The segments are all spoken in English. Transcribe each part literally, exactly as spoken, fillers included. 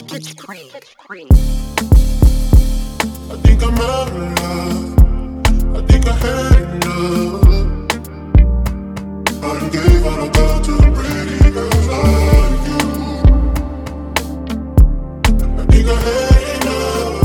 I think I'm out of love. I think I had enough. I done gave all I got to the pretty girls like you. I think I had enough.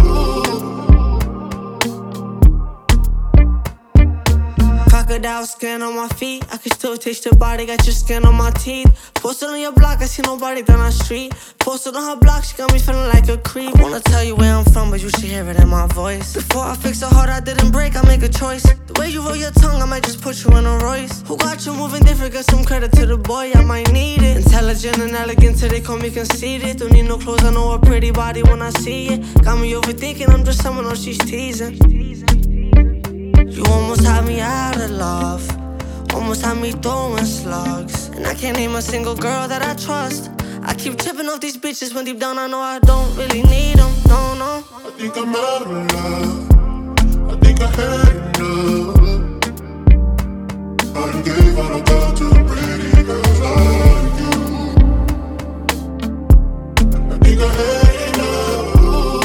Crocodile skin on my feet, I can still taste your body, got your skin on my teeth. Posted on your block, I see nobody down the street. Posted on her block, she got me feeling like a creep. Wanna tell you where I'm from, but you should hear it in my voice. Before I fix a heart I didn't break, I make a choice. The way you roll your tongue, I might just put you in a Royce. Who got you moving different, got some credit to the boy, I might need it. Intelligent and elegant till they call me conceited. Don't need no clothes, I know a pretty body when I see it. Got me overthinking, I'm just someone else she's teasing. You almost had me out of love, almost had me throwing slugs. And I can't name a single girl that I trust. I keep tripping off these bitches when deep down I know I don't really need them, no, no. I think I'm out of love. I think I had enough. I done gave all I got to the pretty girls like you. I think I had enough.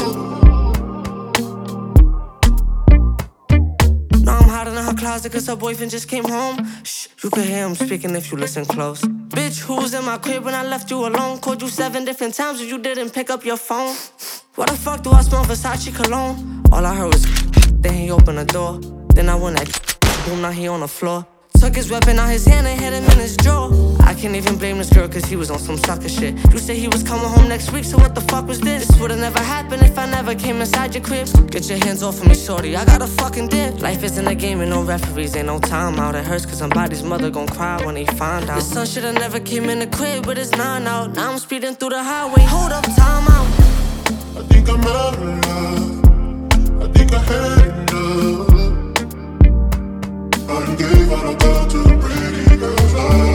Now I'm hiding in her closet cause her boyfriend just came home. Shh, you can hear him speaking if you listen close. Bitch, who was in my crib when I left you alone? Called you seven different times and you didn't pick up your phone. Why the fuck do I smell Versace cologne? All I heard was then he opened the door. Then I went like boom, now he on the floor. Took his weapon out his hand and hit him in his jaw. I can't even blame this girl cause he was on some sucker shit. You said he was coming home next week, so what the fuck was this? This would've never happened if I never came inside your crib. Get your hands off of me, shorty, I got a fucking dip. Life isn't a game and no referees, ain't no timeout. It hurts cause somebody's mother gon' cry when he find out. The sun should've never came in the crib, but it's nine out. Now I'm speeding through the highway, hold up, time out. I think I'm out of love. I think I had enough. I done gave all I got to the pretty girls like